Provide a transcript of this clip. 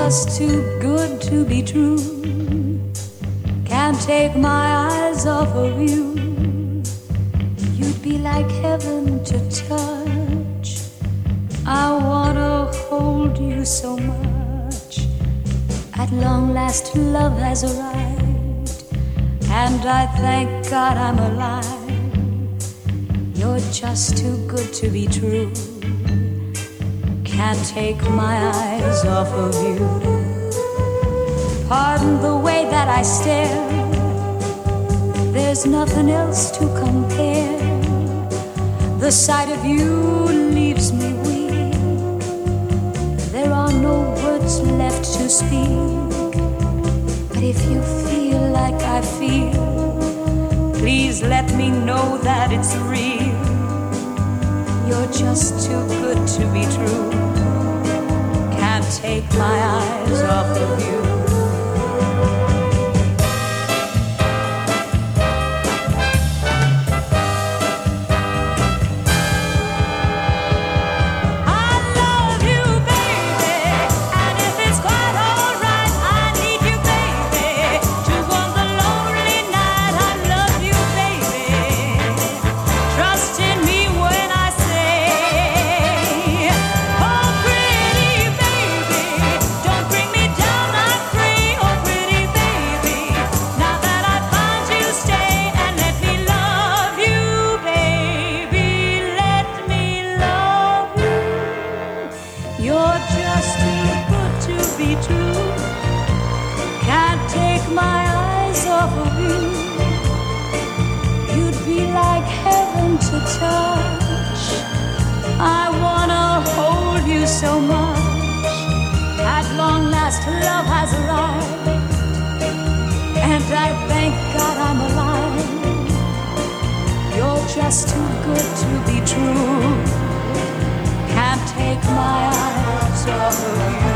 just too good to be true. Can't take my eyes off of you. You'd be like heaven to touch. I wanna hold you so much. At long last love has arrived, and I thank God I'm alive. You're just too good to be true. Can't take my eyes off of you. Pardon the way that I stare. There's nothing else to compare. The sight of you leaves me weak. There are no words left to speak. But if you feel like I feel, please let me know that it's real. You're just too good to be true. Can't take my eyes off of you. You're just too good to be true. Can't take my eyes off of you. You'd be like heaven to touch. I wanna hold you so much. At long last love has arrived, and I thank God I'm alive. You're just too good to be true. Can't take my eyes off of you.